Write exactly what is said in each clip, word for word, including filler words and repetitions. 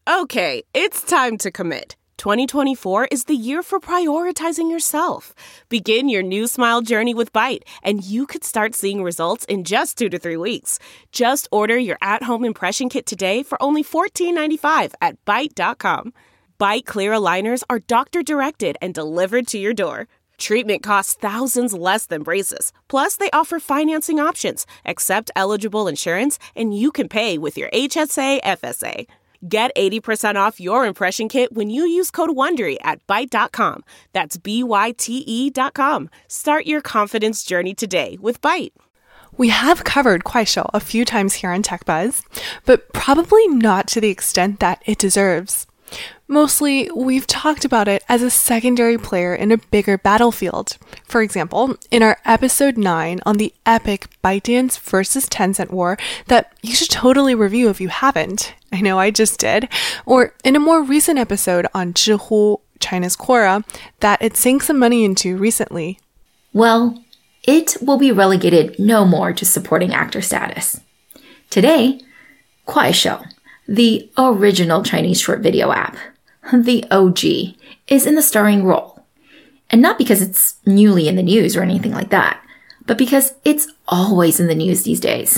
Okay, it's time to commit. twenty twenty-four is the year for prioritizing yourself. Begin your new smile journey with Byte, and you could start seeing results in just two to three weeks. Just order your at-home impression kit today for only fourteen ninety-five at byte dot com. Byte clear aligners are doctor-directed and delivered to your door. Treatment costs thousands less than braces. Plus, they offer financing options, accept eligible insurance, and you can pay with your H S A F S A. Get eighty percent off your impression kit when you use code WONDERY at byte dot com. That's B Y T E dot com. Start your confidence journey today with Byte. We have covered Kuaishou a few times here on TechBuzz, but probably not to the extent that it deserves. Mostly, we've talked about it as a secondary player in a bigger battlefield. For example, in our episode nine on the epic ByteDance versus Tencent war that you should totally review if you haven't. I know I just did. Or in a more recent episode on Zhihu, China's Quora, that it sank some money into recently. Well, it will be relegated no more to supporting actor status. Today, Kuaishou, the original Chinese short video app, the O G, is in the starring role. And not because it's newly in the news or anything like that, but because it's always in the news these days.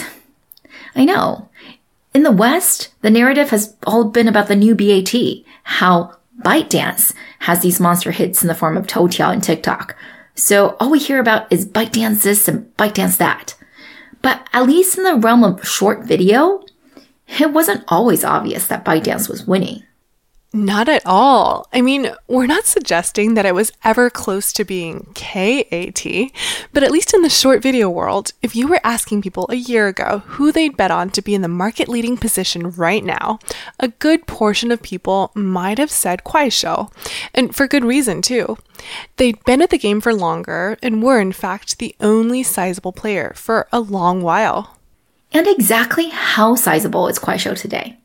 I know. In the West, the narrative has all been about the new B A T, how ByteDance has these monster hits in the form of Toutiao and TikTok. So all we hear about is ByteDance this and ByteDance that. But at least in the realm of short video, it wasn't always obvious that ByteDance was winning. Not at all. I mean, we're not suggesting that it was ever close to being K A T, but at least in the short video world, if you were asking people a year ago who they'd bet on to be in the market-leading position right now, a good portion of people might have said Kuaishou, and for good reason too. They'd been at the game for longer and were in fact the only sizable player for a long while. And exactly how sizable is Kuaishou today?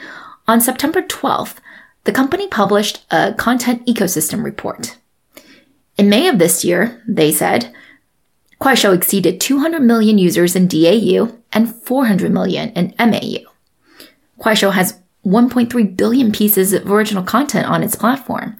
On September twelfth, the company published a content ecosystem report. In May of this year, they said, Kuaishou exceeded two hundred million users in D A U and four hundred million in M A U. Kuaishou has one point three billion pieces of original content on its platform,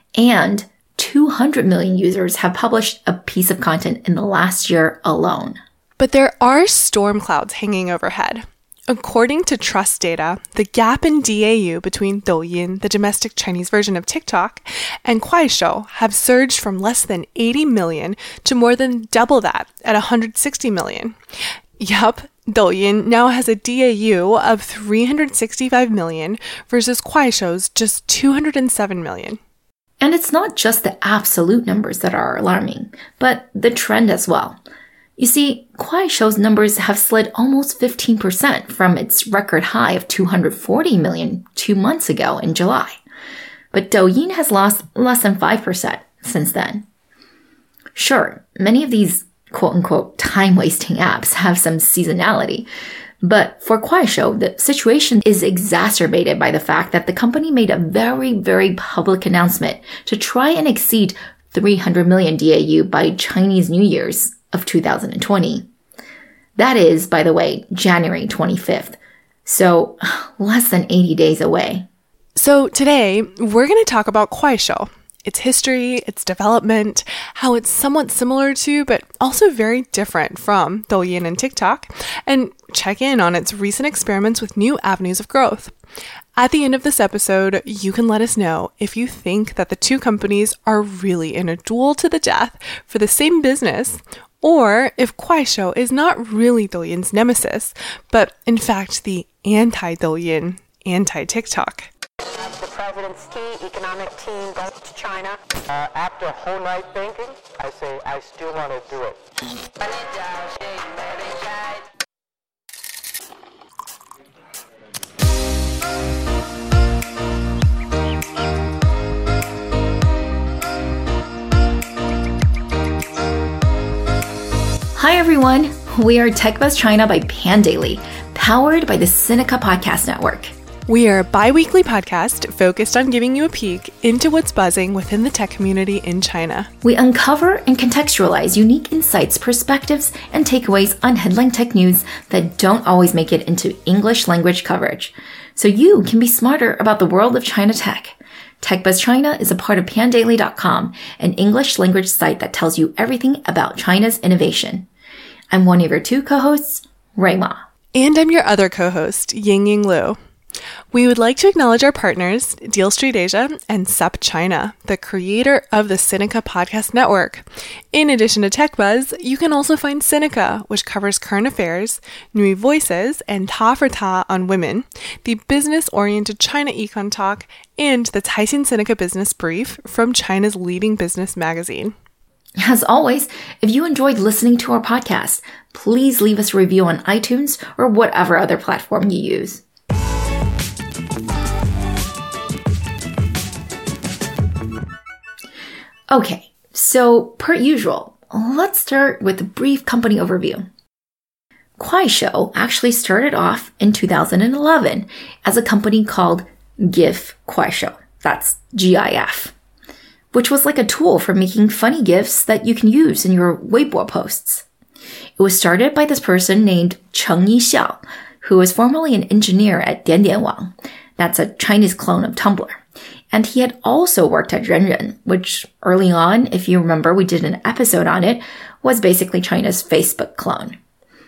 and two hundred million users have published a piece of content in the last year alone. But there are storm clouds hanging overhead. According to Trust Data, the gap in D A U between Douyin, the domestic Chinese version of TikTok, and Kuaishou have surged from less than eighty million to more than double that at one hundred sixty million. Yup, Douyin now has a D A U of three hundred sixty-five million versus Kuaishou's just two hundred seven million. And it's not just the absolute numbers that are alarming, but the trend as well. You see, Kuaishou's numbers have slid almost fifteen percent from its record high of two hundred forty million two months ago in July. But Douyin has lost less than five percent since then. Sure, many of these quote-unquote time-wasting apps have some seasonality, but for Kuaishou, the situation is exacerbated by the fact that the company made a very, very public announcement to try and exceed three hundred million D A U by Chinese New Year's of two thousand twenty. That is, by the way, January twenty-fifth. So less than eighty days away. So today, we're going to talk about Kuaishou, its history, its development, how it's somewhat similar to, but also very different from Douyin and TikTok, and check in on its recent experiments with new avenues of growth. At the end of this episode, you can let us know if you think that the two companies are really in a duel to the death for the same business, or if Kuaishou is not really Douyin's nemesis, but in fact the anti-Douyin, anti-TikTok. The president's key economic team goes to China. Uh, after a whole night thinking, I say I still want to do it. Hi everyone, we are TechBuzz China by Pandaily, powered by the Sinica Podcast Network. We are a bi-weekly podcast focused on giving you a peek into what's buzzing within the tech community in China. We uncover and contextualize unique insights, perspectives, and takeaways on headline tech news that don't always make it into English language coverage. so you can be smarter about the world of China tech. TechBuzz China is a part of pandaily dot com, an English language site that tells you everything about China's innovation. I'm one of your two co-hosts, Rui Ma. And I'm your other co-host, Yingying Liu. We would like to acknowledge our partners, Deal Street Asia and SupChina, the creator of the Sinica Podcast Network. In addition to TechBuzz, you can also find Sinica, which covers current affairs, Nui Voices, and Ta for Ta on women, the business-oriented China Econ Talk, and the Caixin Sinica Business Brief from China's leading business magazine. As always, if you enjoyed listening to our podcast, please leave us a review on iTunes or whatever other platform you use. Okay, so per usual, let's start with a brief company overview. Kuaishou actually started off in two thousand eleven as a company called GIF Kuaishou. That's G I F, which was like a tool for making funny GIFs that you can use in your Weibo posts. It was started by this person named Cheng Yixiao, who was formerly an engineer at Diandianwang. That's a Chinese clone of Tumblr. And he had also worked at Renren, which early on, if you remember, we did an episode on it, was basically China's Facebook clone.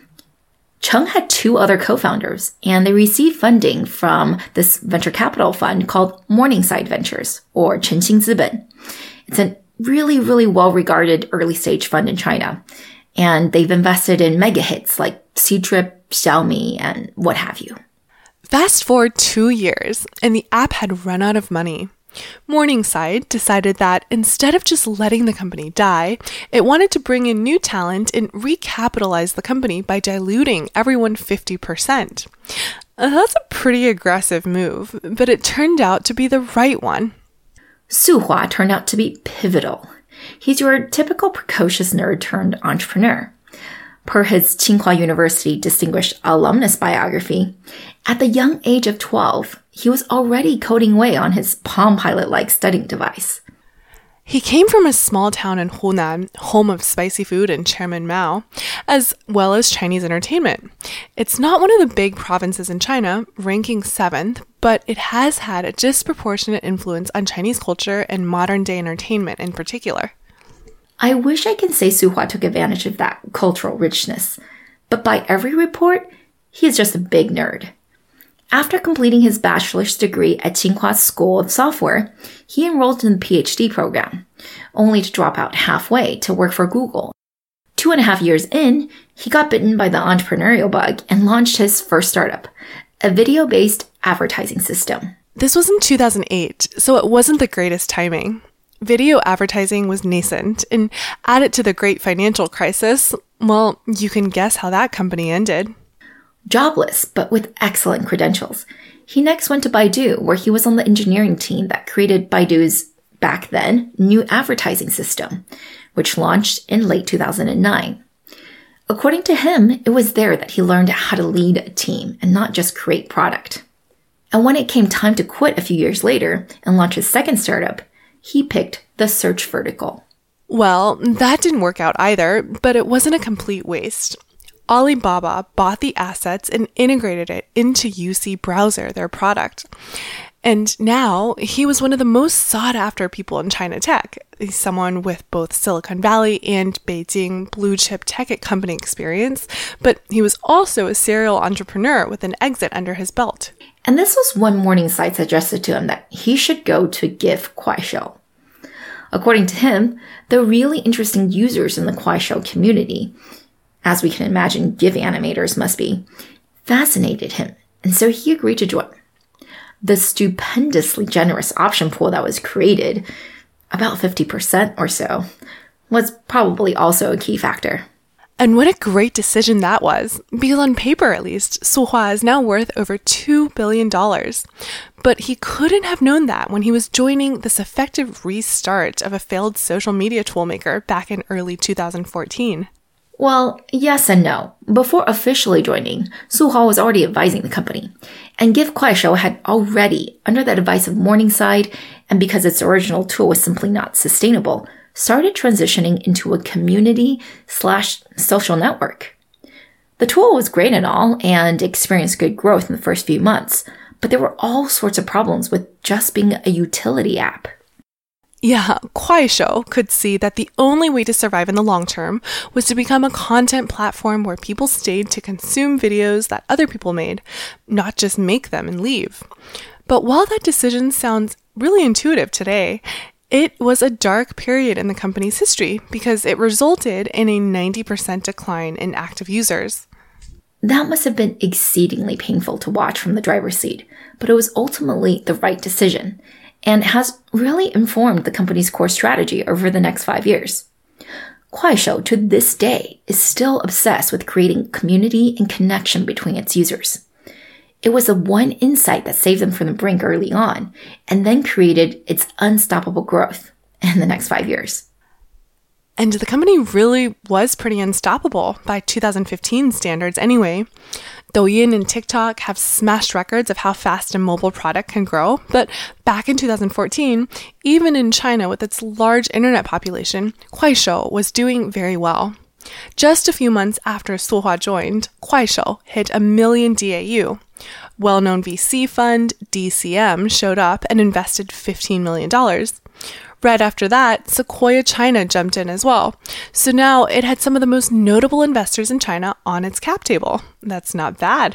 Cheng had two other co-founders, and they received funding from this venture capital fund called Morningside Ventures, or Chenxing Ziben. It's a really, really well-regarded early-stage fund in China, and they've invested in mega hits like Ctrip, Xiaomi, and what have you. Fast forward two years, and the app had run out of money. Morningside decided that instead of just letting the company die, it wanted to bring in new talent and recapitalize the company by diluting everyone fifty percent. Uh, that's a pretty aggressive move, but it turned out to be the right one. Su Hua turned out to be pivotal. He's your typical precocious nerd turned entrepreneur. Per his Tsinghua University Distinguished Alumnus biography, at the young age of twelve, he was already coding away on his Palm Pilot-like studying device. He came from a small town in Hunan, home of spicy food and Chairman Mao, as well as Chinese entertainment. It's not one of the big provinces in China, ranking seventh, but it has had a disproportionate influence on Chinese culture and modern-day entertainment in particular. I wish I can say Su Hua took advantage of that cultural richness, but by every report, he is just a big nerd. After completing his bachelor's degree at Tsinghua School of Software, he enrolled in the PhD program, only to drop out halfway to work for Google. Two and a half years in, he got bitten by the entrepreneurial bug and launched his first startup, a video-based advertising system. This was in two thousand eight, so it wasn't the greatest timing. Video advertising was nascent, and added to the great financial crisis, well, you can guess how that company ended. Jobless, but with excellent credentials, he next went to Baidu, where he was on the engineering team that created Baidu's, back then, new advertising system, which launched in late two thousand nine. According to him, it was there that he learned how to lead a team and not just create product. And when it came time to quit a few years later and launch his second startup, he picked the search vertical. Well, that didn't work out either, but it wasn't a complete waste. Alibaba bought the assets and integrated it into U C Browser, their product. And now he was one of the most sought-after people in China tech. He's someone with both Silicon Valley and Beijing blue-chip tech company experience, but he was also a serial entrepreneur with an exit under his belt. And this was one Morningside suggested to him that he should go to GIF Kuaishou. According to him, the really interesting users in the Kuaishou community, as we can imagine GIF animators must be, fascinated him, and so he agreed to join. The stupendously generous option pool that was created, about fifty percent or so, was probably also a key factor. And what a great decision that was, because on paper at least, Su Hua is now worth over two billion dollars. But he couldn't have known that when he was joining this effective restart of a failed social media toolmaker back in early two thousand fourteen. Well, yes and no. Before officially joining, Su Hua was already advising the company, and GIF Kuaishou had already, under the advice of Morningside, and because its original tool was simply not sustainable, started transitioning into a community slash social network. The tool was great and all, and experienced good growth in the first few months, but there were all sorts of problems with just being a utility app. Yeah, Kuaishou could see that the only way to survive in the long term was to become a content platform where people stayed to consume videos that other people made, not just make them and leave. But while that decision sounds really intuitive today, it was a dark period in the company's history because it resulted in a ninety percent decline in active users. That must have been exceedingly painful to watch from the driver's seat, but it was ultimately the right decision and has really informed the company's core strategy over the next five years. Kuaishou, to this day, is still obsessed with creating community and connection between its users. It was the one insight that saved them from the brink early on, and then created its unstoppable growth in the next five years. And the company really was pretty unstoppable by two thousand fifteen standards anyway. Douyin and TikTok have smashed records of how fast a mobile product can grow, but back in two thousand fourteen, even in China with its large internet population, Kuaishou was doing very well. Just a few months after Suhua joined, Kuaishou hit a million D A U. Well-known V C fund D C M showed up and invested fifteen million dollars. Right after that, Sequoia China jumped in as well. So now it had some of the most notable investors in China on its cap table. That's not bad.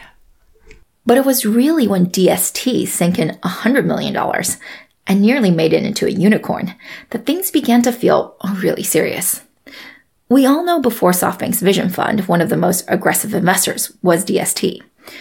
But it was really when D S T sank in one hundred million dollars and nearly made it into a unicorn that things began to feel really serious. We all know before SoftBank's Vision Fund, one of the most aggressive investors was D S T.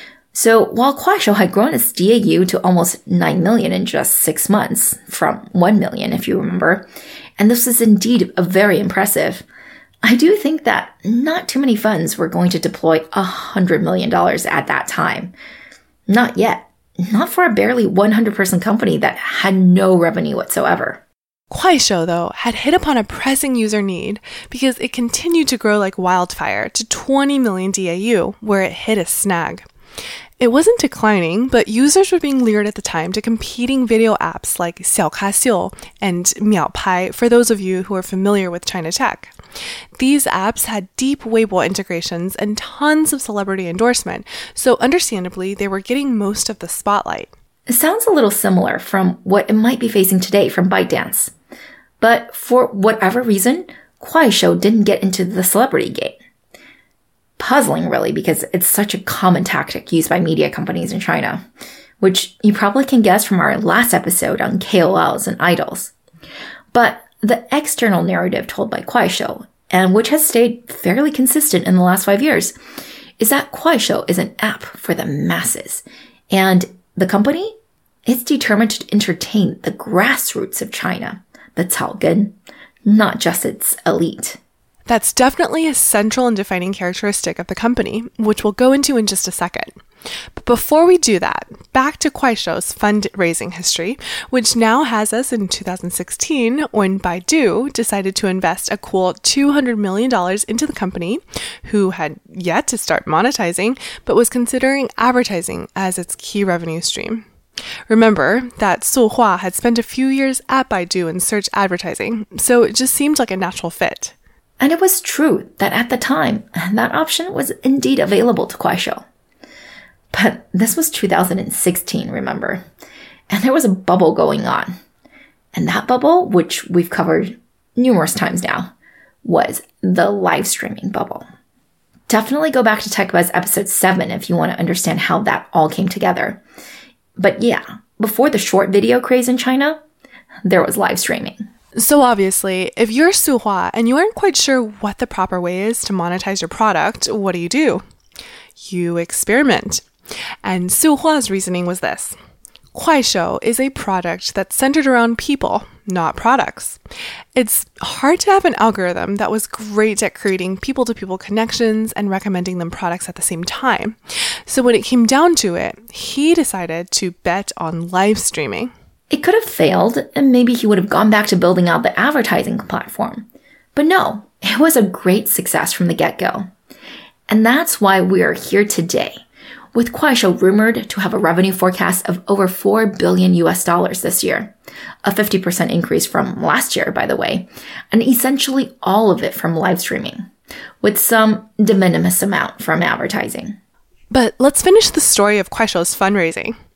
So while Kuaishou had grown its D A U to almost nine million in just six months, from one million if you remember, and this is indeed a very impressive, I do think that not too many funds were going to deploy one hundred million dollars at that time. Not yet. Not for a barely one hundred person company that had no revenue whatsoever. Kuaishou, though, had hit upon a pressing user need because it continued to grow like wildfire to twenty million D A U, where it hit a snag. It wasn't declining, but users were being lured at the time to competing video apps like Xiaokaxiu and Miaopai, for those of you who are familiar with China tech. These apps had deep Weibo integrations and tons of celebrity endorsement, so understandably, they were getting most of the spotlight. It sounds a little similar from what it might be facing today from ByteDance. But for whatever reason, Kuaishou didn't get into the celebrity game. Puzzling, really, because it's such a common tactic used by media companies in China, which you probably can guess from our last episode on K O Ls and idols. But the external narrative told by Kuaishou, and which has stayed fairly consistent in the last five years, is that Kuaishou is an app for the masses. And the company is determined to entertain the grassroots of China, the Caogen, not just its elite. That's definitely a central and defining characteristic of the company, which we'll go into in just a second. But before we do that, back to Kuaishou's fundraising history, which now has us in two thousand sixteen when Baidu decided to invest a cool two hundred million dollars into the company, who had yet to start monetizing, but was considering advertising as its key revenue stream. Remember that Suhua had spent a few years at Baidu in search advertising, so it just seemed like a natural fit. And it was true that at the time, that option was indeed available to Kuaishou. But this was two thousand sixteen, remember? And there was a bubble going on. And that bubble, which we've covered numerous times now, was the live streaming bubble. Definitely go back to TechBuzz episode seven if you want to understand how that all came together. But yeah, before the short video craze in China, there was live streaming. So obviously, if you're Suhua and you aren't quite sure what the proper way is to monetize your product, what do you do? You experiment. And Suhua's reasoning was this. Kuaishou is a product that's centered around people, not products. It's hard to have an algorithm that was great at creating people-to-people connections and recommending them products at the same time. So when it came down to it, he decided to bet on live streaming. It could have failed, and maybe he would have gone back to building out the advertising platform. But no, it was a great success from the get-go. And that's why we are here today, with Kuaishou rumored to have a revenue forecast of over four billion U S dollars this year, a fifty percent increase from last year, by the way, and essentially all of it from live streaming, with some de minimis amount from advertising. But let's finish the story of Kuaishou's fundraising.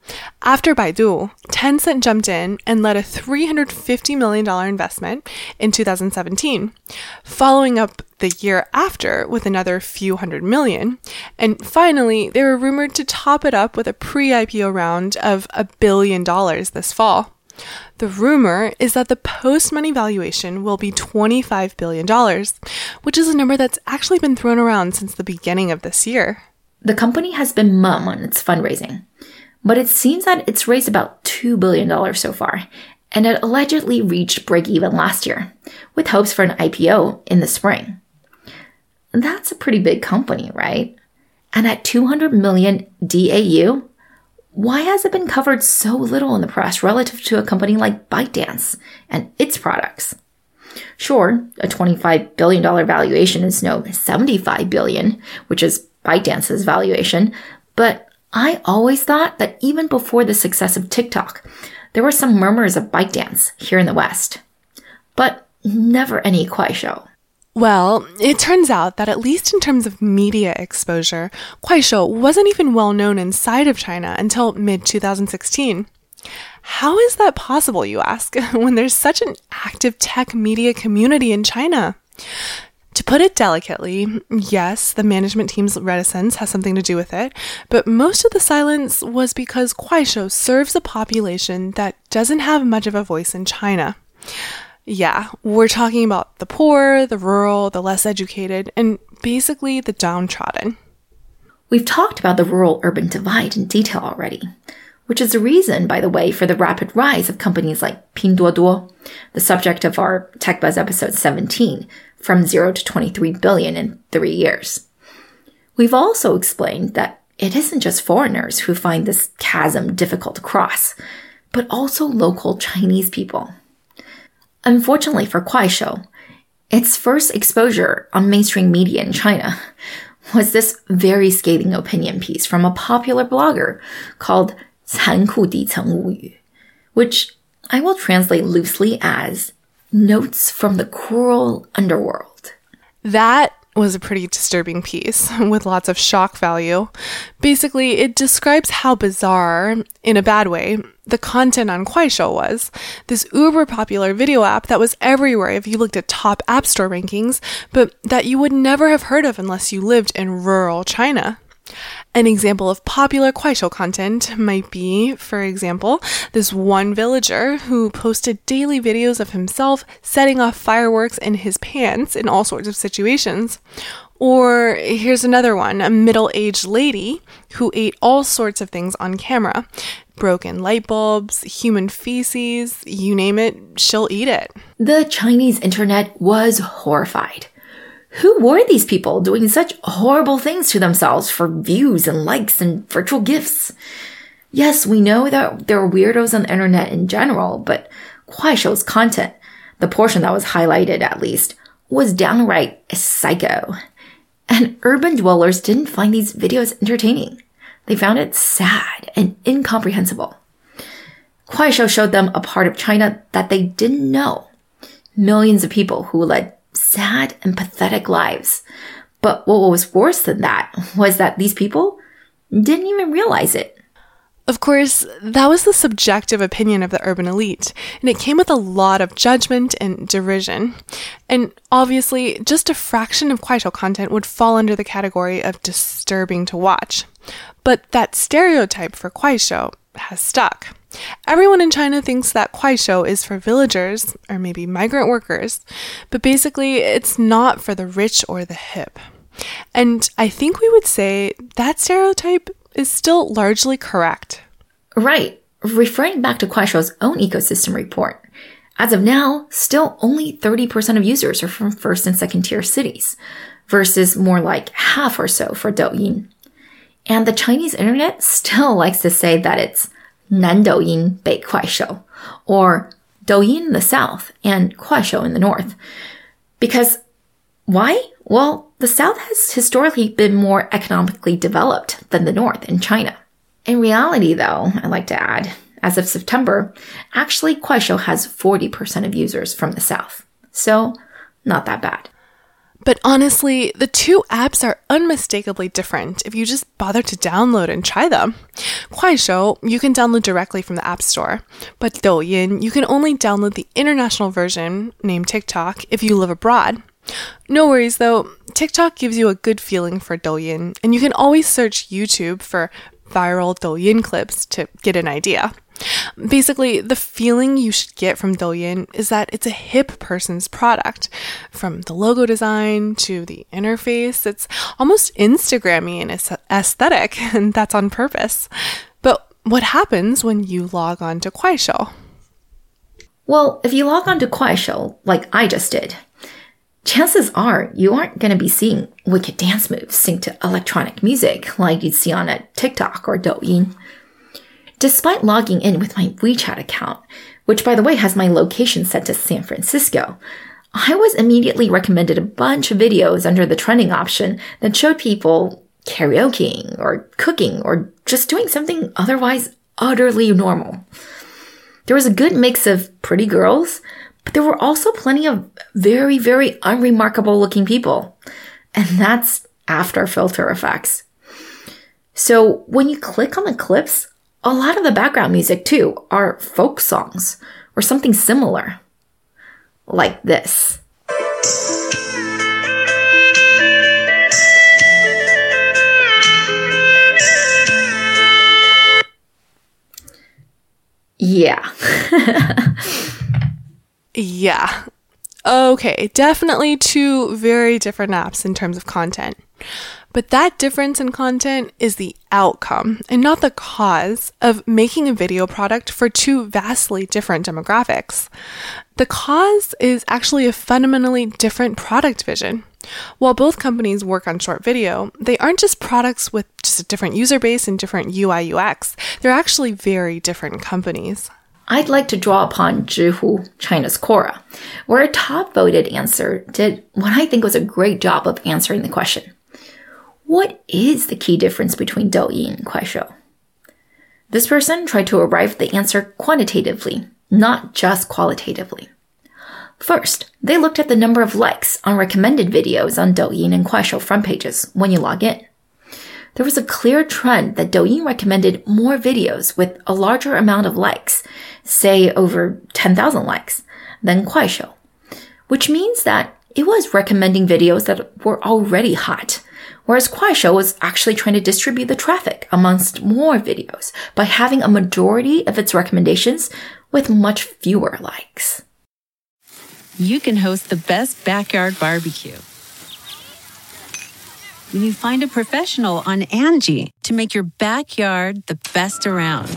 After Baidu, Tencent jumped in and led a three hundred fifty million dollars investment in two thousand seventeen, following up the year after with another few hundred million. And finally, they were rumored to top it up with a pre-I P O round of a billion dollars this fall. The rumor is that the post-money valuation will be twenty-five billion dollars, which is a number that's actually been thrown around since the beginning of this year. The company has been mum on its fundraising, but it seems that it's raised about two billion dollars so far, and it allegedly reached break-even last year, with hopes for an I P O in the spring. That's a pretty big company, right? And at two hundred million D A U, why has it been covered so little in the press relative to a company like ByteDance and its products? Sure, a twenty-five billion dollars valuation is no seventy-five billion dollars, which is ByteDance's valuation, but I always thought that even before the success of TikTok, there were some murmurs of ByteDance here in the West, but never any Kuaishou. Well, it turns out that at least in terms of media exposure, Kuaishou wasn't even well known inside of China until mid twenty sixteen. How is that possible, you ask, when there's such an active tech media community in China? To put it delicately, yes, the management team's reticence has something to do with it, but most of the silence was because Kuaishou serves a population that doesn't have much of a voice in China. Yeah, we're talking about the poor, the rural, the less educated, and basically the downtrodden. We've talked about the rural-urban divide in detail already, which is the reason, by the way, for the rapid rise of companies like Pinduoduo, the subject of our TechBuzz episode seventeen, from zero to twenty-three billion in three years. We've also explained that it isn't just foreigners who find this chasm difficult to cross, but also local Chinese people. Unfortunately for Kuaishou, its first exposure on mainstream media in China was this very scathing opinion piece from a popular blogger called 残酷底层物语, which I will translate loosely as Notes from the Cruel Underworld. That was a pretty disturbing piece with lots of shock value. Basically, it describes how bizarre, in a bad way, the content on Kuaishou was. This uber popular video app that was everywhere if you looked at top app store rankings, but that you would never have heard of unless you lived in rural China. An example of popular Kuaishou content might be, for example, this one villager who posted daily videos of himself setting off fireworks in his pants in all sorts of situations. Or here's another one, a middle-aged lady who ate all sorts of things on camera. Broken light bulbs, human feces, you name it, she'll eat it. The Chinese internet was horrified. Who were these people doing such horrible things to themselves for views and likes and virtual gifts? Yes, we know that there are weirdos on the internet in general, but Kuaishou's content, the portion that was highlighted at least, was downright psycho. And urban dwellers didn't find these videos entertaining. They found it sad and incomprehensible. Kuaishou showed them a part of China that they didn't know. Millions of people who led sad and pathetic lives. But what was worse than that was that these people didn't even realize it. Of course, that was the subjective opinion of the urban elite, and it came with a lot of judgment and derision. And obviously, just a fraction of Kuaishou content would fall under the category of disturbing to watch. But that stereotype for Kuaishou has stuck. Everyone in China thinks that Kuaishou is for villagers, or maybe migrant workers, but basically it's not for the rich or the hip. And I think we would say that stereotype is still largely correct. Right. Referring back to Kuaishou's own ecosystem report, as of now, still only thirty percent of users are from first and second tier cities, versus more like half or so for Douyin. And the Chinese internet still likes to say that it's 南抖音北快手, or Douyin in the south and Kuaishou in the north. Because why? Well, the south has historically been more economically developed than the north in China. In reality, though, I'd like to add, as of September, actually Kuaishou has forty percent of users from the south. So, not that bad. But honestly, the two apps are unmistakably different if you just bother to download and try them. Kuaishou, you can download directly from the App Store, but Douyin, you can only download the international version, named TikTok, if you live abroad. No worries though, TikTok gives you a good feeling for Douyin, and you can always search YouTube for viral Douyin clips to get an idea. Basically, the feeling you should get from Douyin is that it's a hip person's product. From the logo design to the interface, it's almost Instagram-y and aesthetic, and that's on purpose. But what happens when you log on to Kuaishou? Well, if you log on to Kuaishou, like I just did, chances are you aren't going to be seeing wicked dance moves synced to electronic music like you'd see on a TikTok or Douyin. Despite logging in with my WeChat account, which by the way has my location set to San Francisco, I was immediately recommended a bunch of videos under the trending option that showed people karaokeing or cooking or just doing something otherwise utterly normal. There was a good mix of pretty girls, but there were also plenty of very, very unremarkable looking people. And that's after filter effects. So when you click on the clips, a lot of the background music, too, are folk songs or something similar. Like this. Yeah. Yeah. Okay, definitely two very different apps in terms of content. But that difference in content is the outcome and not the cause of making a video product for two vastly different demographics. The cause is actually a fundamentally different product vision. While both companies work on short video, they aren't just products with just a different user base and different U I U X. They're actually very different companies. I'd like to draw upon Zhihu, China's Quora, where a top-voted answer did what I think was a great job of answering the question. What is the key difference between Douyin and Kuaishou? This person tried to arrive at the answer quantitatively, not just qualitatively. First, they looked at the number of likes on recommended videos on Douyin and Kuaishou front pages when you log in. There was a clear trend that Douyin recommended more videos with a larger amount of likes, say over ten thousand likes, than Kuaishou, which means that it was recommending videos that were already hot, whereas Kuaishou was actually trying to distribute the traffic amongst more videos by having a majority of its recommendations with much fewer likes. You can host the best backyard barbecue when you find a professional on Angie to make your backyard the best around.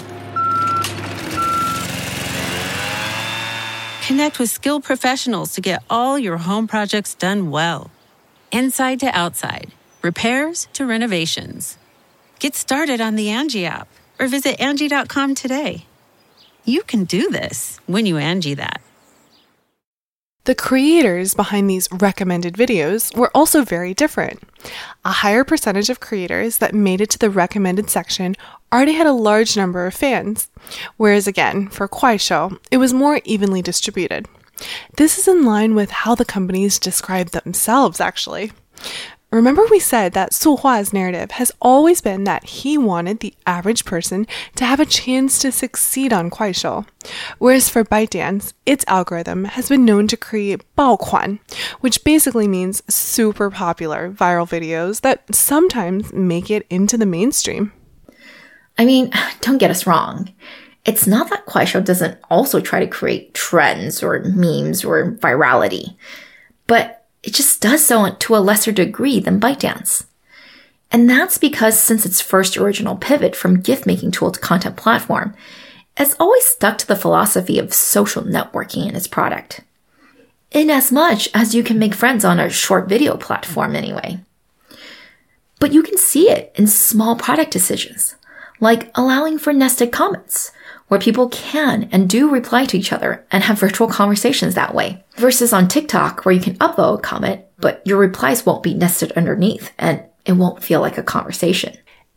Connect with skilled professionals to get all your home projects done well. Inside to outside, repairs to renovations. Get started on the Angie app or visit Angie dot com today. You can do this when you Angie that. The creators behind these recommended videos were also very different. A higher percentage of creators that made it to the recommended section already had a large number of fans, whereas again, for Kuaishou, it was more evenly distributed. This is in line with how the companies describe themselves, actually. Remember we said that Su Hua's narrative has always been that he wanted the average person to have a chance to succeed on Kuaishou, whereas for ByteDance, its algorithm has been known to create 爆款, which basically means super popular viral videos that sometimes make it into the mainstream. I mean, don't get us wrong. It's not that Kuaishou doesn't also try to create trends or memes or virality, but it just does so to a lesser degree than ByteDance. And that's because since its first original pivot from gift-making tool to content platform, it's always stuck to the philosophy of social networking in its product. In as much as you can make friends on a short video platform anyway. But you can see it in small product decisions, like allowing for nested comments, where people can and do reply to each other and have virtual conversations that way, versus on TikTok where you can upvote a comment, but your replies won't be nested underneath and it won't feel like a conversation.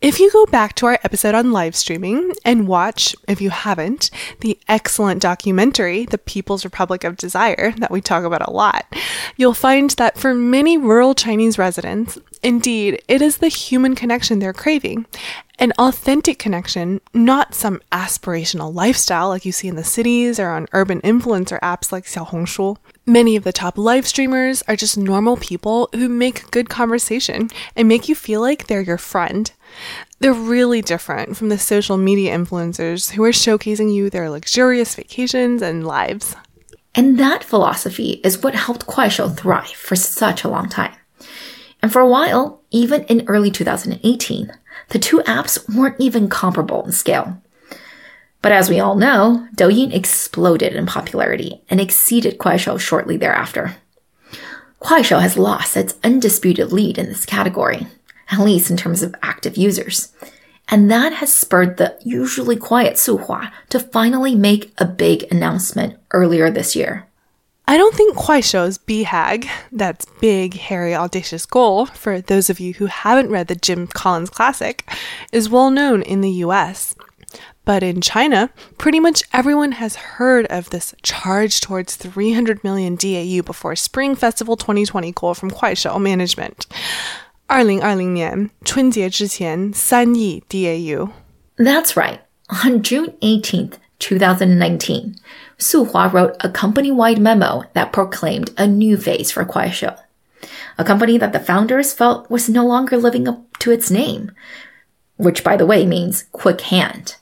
If you go back to our episode on live streaming and watch, if you haven't, the excellent documentary, The People's Republic of Desire, that we talk about a lot, you'll find that for many rural Chinese residents, indeed, it is the human connection they're craving. An authentic connection, not some aspirational lifestyle like you see in the cities or on urban influencer apps like Xiaohongshu. Many of the top live streamers are just normal people who make good conversation and make you feel like they're your friend. They're really different from the social media influencers who are showcasing you their luxurious vacations and lives. And that philosophy is what helped Kuaishou thrive for such a long time. And for a while, even in early two thousand eighteen, the two apps weren't even comparable in scale. But as we all know, Douyin exploded in popularity and exceeded Kuaishou shortly thereafter. Kuaishou has lost its undisputed lead in this category, at least in terms of active users. And that has spurred the usually quiet Suhua to finally make a big announcement earlier this year. I don't think Kuaishou's B HAG, that's Big, Hairy, Audacious Goal, for those of you who haven't read the Jim Collins classic, is well known in the U S. But in China, pretty much everyone has heard of this charge towards three hundred million D A U before Spring Festival twenty twenty goal from Kuaishou management.二零二零年春节之前三亿 D A U. That's right. On June eighteenth, twenty nineteen, Suhua wrote a company-wide memo that proclaimed a new phase for Kuaishou, a company that the founders felt was no longer living up to its name, which, by the way, means quick hand.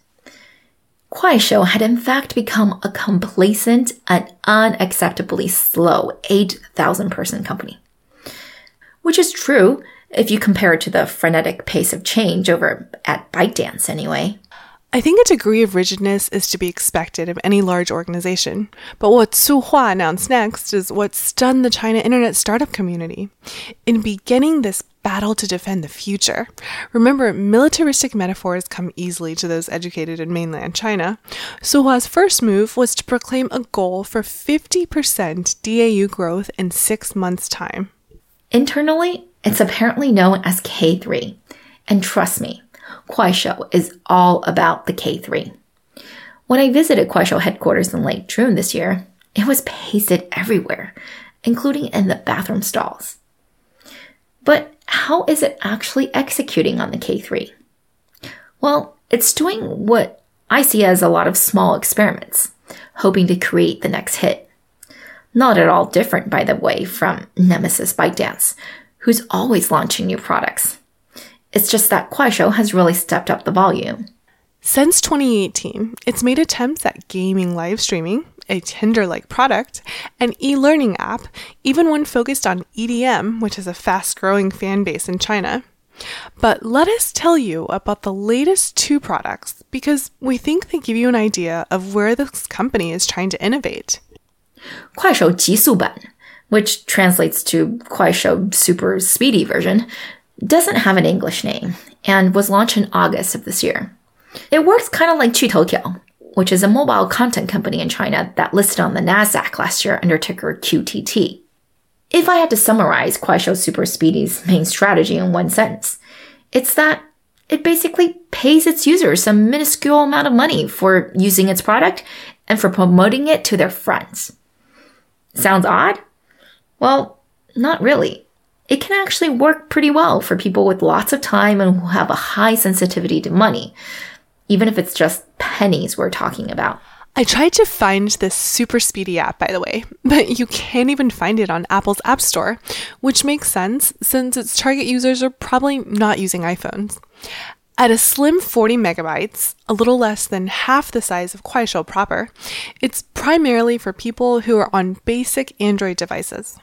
Kuaishou had in fact become a complacent and unacceptably slow eight thousand person company. Which is true if you compare it to the frenetic pace of change over at ByteDance anyway. I think a degree of rigidness is to be expected of any large organization, but what Suhua announced next is what stunned the China internet startup community. In beginning this battle to defend the future, remember, militaristic metaphors come easily to those educated in mainland China. Suhua's first move was to proclaim a goal for fifty percent D A U growth in six months' time. Internally, it's apparently known as K three. And trust me, Kuaishou is all about the K three. When I visited Kuaishou headquarters in late June this year, it was pasted everywhere, including in the bathroom stalls. But how is it actually executing on the K three? Well, it's doing what I see as a lot of small experiments, hoping to create the next hit. Not at all different, by the way, from Nemesis ByteDance, who's always launching new products. It's just that Kuaishou has really stepped up the volume. Since twenty eighteen, it's made attempts at gaming live streaming, a Tinder-like product, an e-learning app, even one focused on E D M, which is a fast-growing fan base in China. But let us tell you about the latest two products, because we think they give you an idea of where this company is trying to innovate. Kuaishou Jisuban, which translates to Kuaishou Super Speedy version, doesn't have an English name and was launched in August of this year. It works kind of like Qitoutiao, which is a mobile content company in China that listed on the Nasdaq last year under ticker Q T T. If I had to summarize Kuaishou Super Speedy's main strategy in one sentence, it's that it basically pays its users a minuscule amount of money for using its product and for promoting it to their friends. Sounds odd? Well, not really. It can actually work pretty well for people with lots of time and who have a high sensitivity to money, even if it's just pennies we're talking about. I tried to find this Super Speedy app, by the way, but you can't even find it on Apple's App Store, which makes sense since its target users are probably not using iPhones. At a slim forty megabytes, a little less than half the size of Kuaishou proper, it's primarily for people who are on basic Android devices.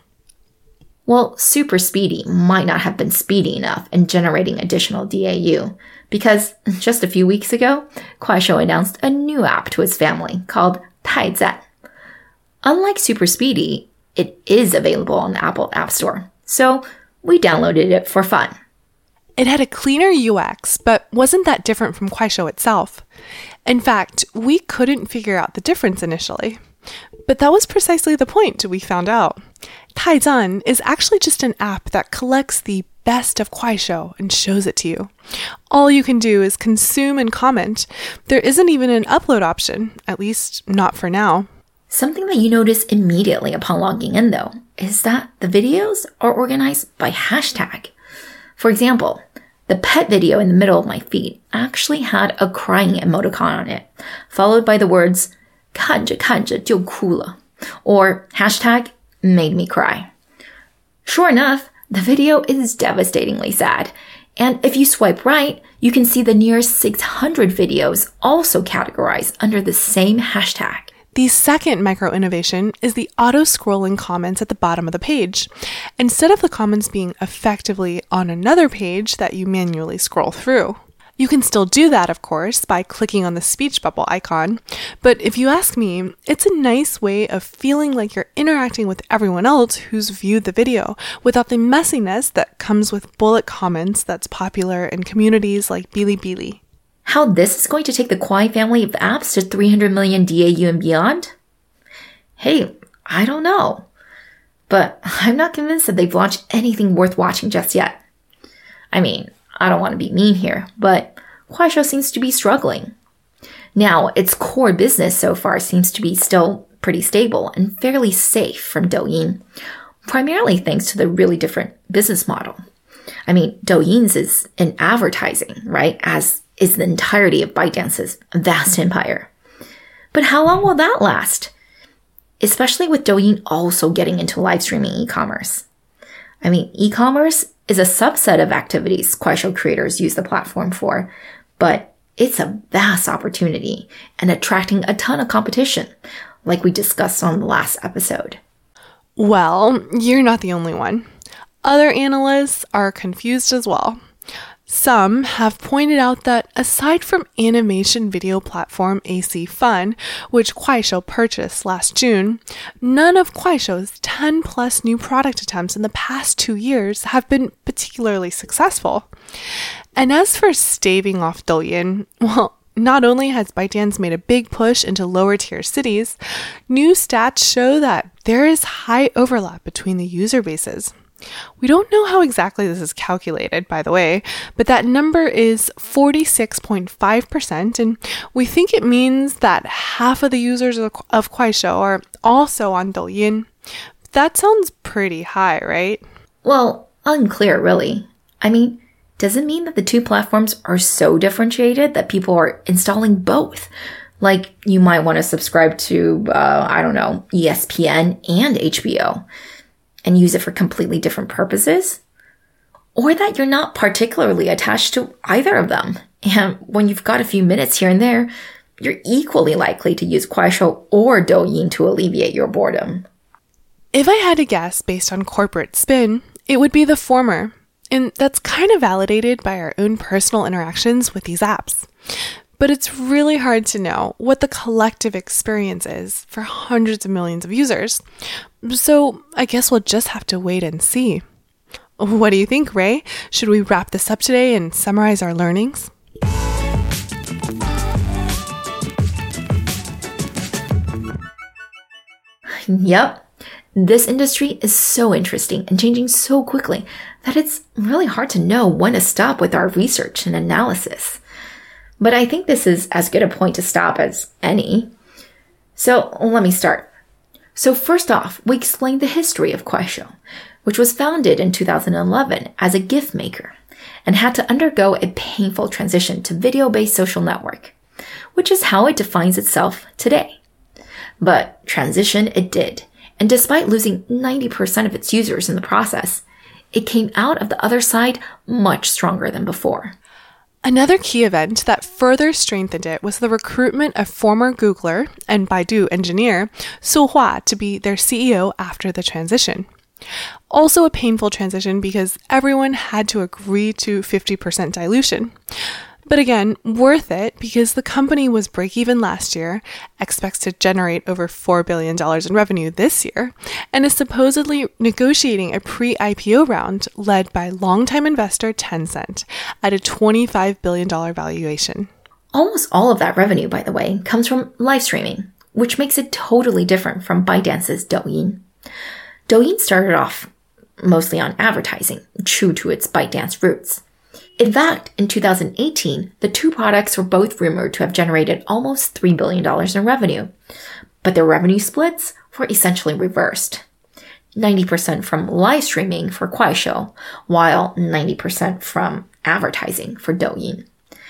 Well, Super Speedy might not have been speedy enough in generating additional D A U, because just a few weeks ago, Kuaishou announced a new app to its family called Taizan. Unlike Super Speedy, it is available on the Apple App Store, so we downloaded it for fun. It had a cleaner U X, but wasn't that different from Kuaishou itself. In fact, we couldn't figure out the difference initially. But that was precisely the point, we found out. Taizan is actually just an app that collects the best of Kuaishou and shows it to you. All you can do is consume and comment. There isn't even an upload option, at least not for now. Something that you notice immediately upon logging in, though, is that the videos are organized by hashtag. For example, the pet video in the middle of my feed actually had a crying emoticon on it, followed by the words 看着看着就哭了, or hashtag made me cry. Sure enough, the video is devastatingly sad. And if you swipe right, you can see the near six hundred videos also categorized under the same hashtag. The second micro-innovation is the auto-scrolling comments at the bottom of the page. Instead of the comments being effectively on another page that you manually scroll through. You can still do that, of course, by clicking on the speech bubble icon. But if you ask me, it's a nice way of feeling like you're interacting with everyone else who's viewed the video without the messiness that comes with bullet comments that's popular in communities like Bilibili. How this is going to take the Kwai family of apps to three hundred million D A U and beyond? Hey, I don't know. But I'm not convinced that they've launched anything worth watching just yet. I mean, I don't want to be mean here, but Kuaishou seems to be struggling. Now, its core business so far seems to be still pretty stable and fairly safe from Douyin, primarily thanks to the really different business model. I mean, Douyin's is in advertising, right? As is the entirety of ByteDance's vast empire. But how long will that last? Especially with Douyin also getting into live streaming e-commerce. I mean, e-commerce is a subset of activities Kuaishou creators use the platform for, but it's a vast opportunity and attracting a ton of competition, like we discussed on the last episode. Well, you're not the only one. Other analysts are confused as well. Some have pointed out that aside from animation video platform A C Fun, which Kuaishou purchased last June, none of Kuaishou's ten plus new product attempts in the past two years have been particularly successful. And as for staving off Douyin, well, not only has ByteDance made a big push into lower tier cities, new stats show that there is high overlap between the user bases. We don't know how exactly this is calculated, by the way, but that number is forty-six point five percent, and we think it means that half of the users of, of Kuaishou are also on Douyin. That sounds pretty high, right? Well, unclear, really. I mean, does it mean that the two platforms are so differentiated that people are installing both? Like, you might want to subscribe to, uh, I don't know, E S P N and H B O. And use it for completely different purposes? Or that you're not particularly attached to either of them. And when you've got a few minutes here and there, you're equally likely to use Kuaishou or Douyin to alleviate your boredom. If I had to guess based on corporate spin, it would be the former. And that's kind of validated by our own personal interactions with these apps. But it's really hard to know what the collective experience is for hundreds of millions of users. So I guess we'll just have to wait and see. What do you think, Ray? Should we wrap this up today and summarize our learnings? Yep. This industry is so interesting and changing so quickly that it's really hard to know when to stop with our research and analysis. But I think this is as good a point to stop as any. So let me start. So first off, we explained the history of Kuaishou, which was founded in two thousand eleven as a gift maker and had to undergo a painful transition to video-based social network, which is how it defines itself today. But transition it did, and despite losing ninety percent of its users in the process, it came out of the other side much stronger than before. Another key event that further strengthened it was the recruitment of former Googler and Baidu engineer Su Hua to be their C E O after the transition. Also a painful transition because everyone had to agree to fifty percent dilution. But again, worth it because the company was break-even last year, expects to generate over four billion dollars in revenue this year, and is supposedly negotiating a pre-I P O round led by longtime investor Tencent at a twenty-five billion dollars valuation. Almost all of that revenue, by the way, comes from live streaming, which makes it totally different from ByteDance's Douyin. Douyin started off mostly on advertising, true to its ByteDance roots. In fact, in two thousand eighteen, the two products were both rumored to have generated almost three billion dollars in revenue. But their revenue splits were essentially reversed. ninety percent from live streaming for Kuaishou, while ninety percent from advertising for Douyin.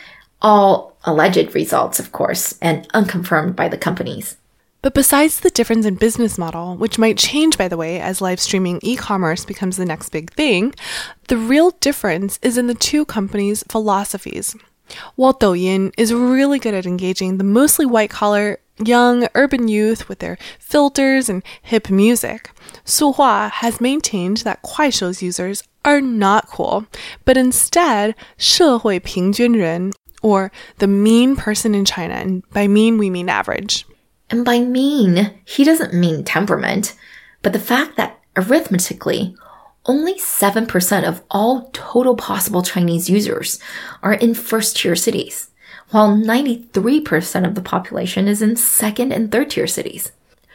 All alleged results, of course, and unconfirmed by the companies. But besides the difference in business model, which might change, by the way, as live streaming e-commerce becomes the next big thing, the real difference is in the two companies' philosophies. While Douyin is really good at engaging the mostly white-collar, young, urban youth with their filters and hip music, Suhua has maintained that Kuaishou's users are not cool, but instead 社会平均人, or the mean person in China, and by mean we mean average. And by mean, he doesn't mean temperament, but the fact that arithmetically, only seven percent of all total possible Chinese users are in first-tier cities, while ninety-three percent of the population is in second and third-tier cities.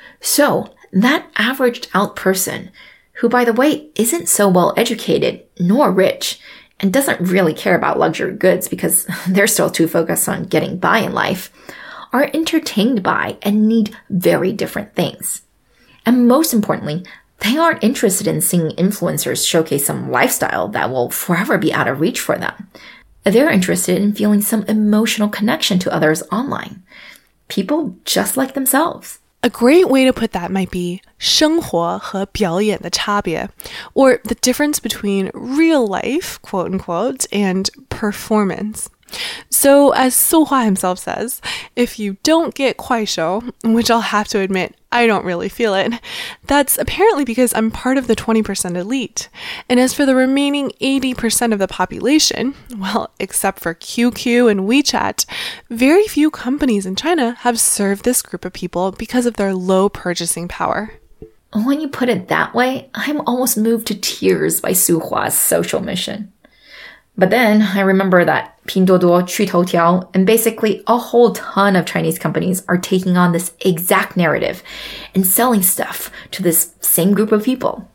So, that averaged-out person, who, by the way, isn't so well-educated nor rich, and doesn't really care about luxury goods because they're still too focused on getting by in life, are entertained by and need very different things. And most importantly, they aren't interested in seeing influencers showcase some lifestyle that will forever be out of reach for them. They're interested in feeling some emotional connection to others online. People just like themselves. A great way to put that might be 生活和表演的差别, or the difference between real life, quote unquote, and performance. So, as Suhua himself says, if you don't get Kuaishou, which I'll have to admit, I don't really feel it, that's apparently because I'm part of the twenty percent elite. And as for the remaining eighty percent of the population, well, except for Q Q and WeChat, very few companies in China have served this group of people because of their low purchasing power. When you put it that way, I'm almost moved to tears by Suhua's social mission. But then I remember that Pinduoduo, Qutoutiao, and basically a whole ton of Chinese companies are taking on this exact narrative and selling stuff to this same group of people.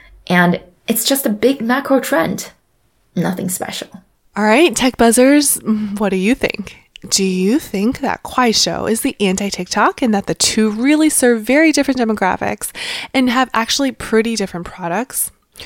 And it's just a big macro trend. Nothing special. All right, tech buzzers, what do you think? Do you think that Kuaishou is the anti-TikTok and that the two really serve very different demographics and have actually pretty different products?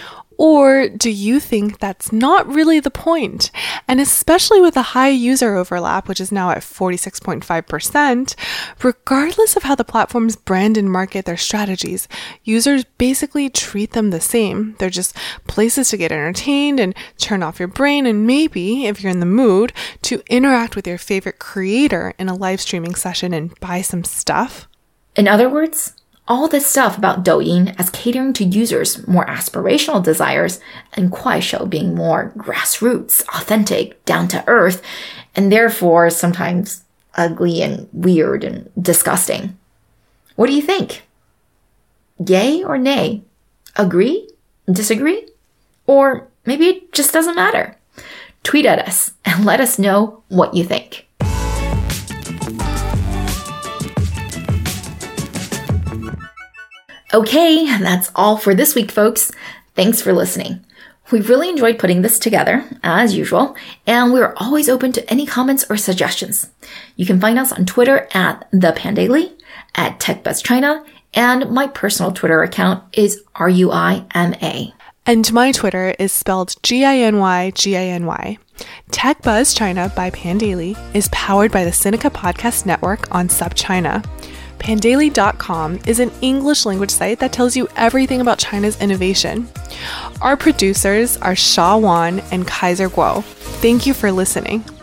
Or do you think that's not really the point? And especially with the high user overlap, which is now at forty-six point five percent, regardless of how the platforms brand and market their strategies, users basically treat them the same. They're just places to get entertained and turn off your brain, and maybe, if you're in the mood, to interact with your favorite creator in a live streaming session and buy some stuff. In other words, all this stuff about Douyin as catering to users' more aspirational desires and Kuaishou being more grassroots, authentic, down-to-earth, and therefore sometimes ugly and weird and disgusting. What do you think? Yay or nay? Agree? Disagree? Or maybe it just doesn't matter. Tweet at us and let us know what you think. Okay, that's all for this week, folks. Thanks for listening. We really enjoyed putting this together, as usual, and we're always open to any comments or suggestions. You can find us on Twitter at ThePandaily, at TechBuzzChina, and my personal Twitter account is R U I M A. And my Twitter is spelled G I N Y G I N Y. Tech Buzz China by Pandaily is powered by the Sinica Podcast Network on SubChina. Pandaily dot com is an English language site that tells you everything about China's innovation. Our producers are Sha Wan and Kaiser Guo. Thank you for listening.